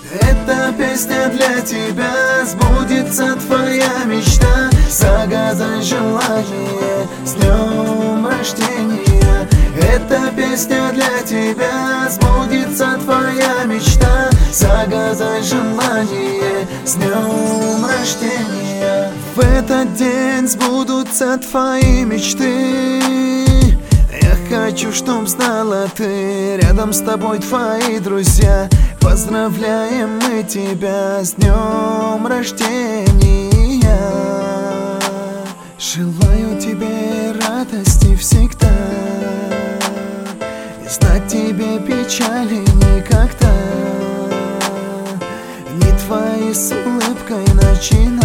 Эта песня для тебя, сбудется твоя мечта. Загадай желание с днем рождения. Эта песня для тебя, сбудется твоя мечта. Загадай желание с днем рождения. В этот день сбудутся твои мечты. Я хочу, чтоб знала ты, рядом с тобой твои друзья. Поздравляем мы тебя с днем рождения. Желаю тебе радости всегда, не знать тебе печали никогда. Не твои с улыбкой начинать.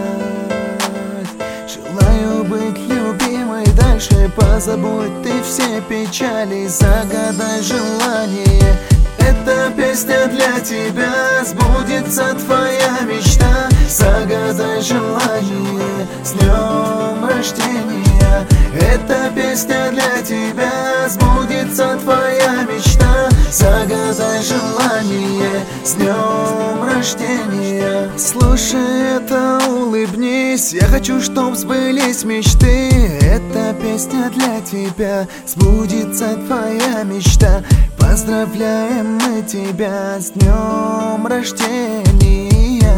Желаю быть любимой дальше, позабудь ты все печали. Загадай желание. Эта песня для тебя, сбудется твоя мечта. Загадай желание с днем рождения. Эта песня для тебя, сбудется твоя мечта. Загадай желание с днем рождения. Слушай это, улыбнись, я хочу, чтоб сбылись мечты. Эта песня для тебя, сбудется твоя мечта. Поздравляем мы тебя с днем рождения.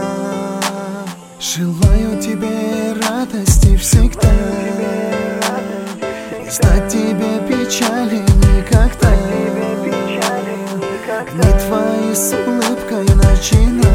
Желаю тебе радости всегда, не знать тебе печали никогда. Не твои с улыбкой начинать.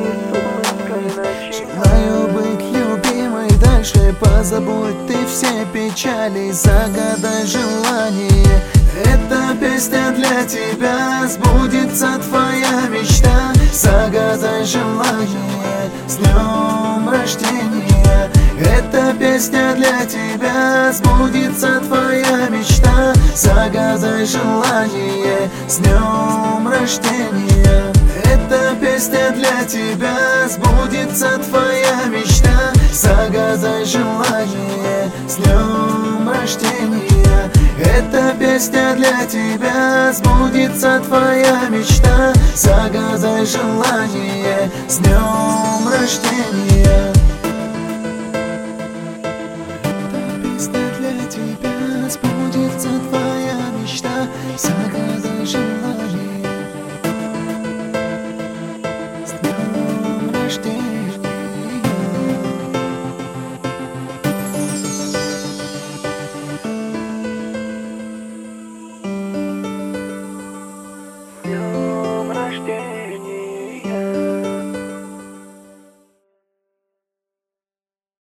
Желаю быть любимой дальше, позабудь ты все печали. Загадай желание. Эта песня для тебя, сбудется твоя мечта. Загадай желание с днем рождения. Эта песня для тебя, сбудется твоя мечта. Загадай желание с днем рождения. Эта песня для тебя, сбудется твоя мечта. Загадай желание с днем рождения. Эта песня для тебя, сбудется твоя мечта. Загадай желание с днем рождения. Эта песня для тебя, сбудется твоя мечта. Загадай желание с днем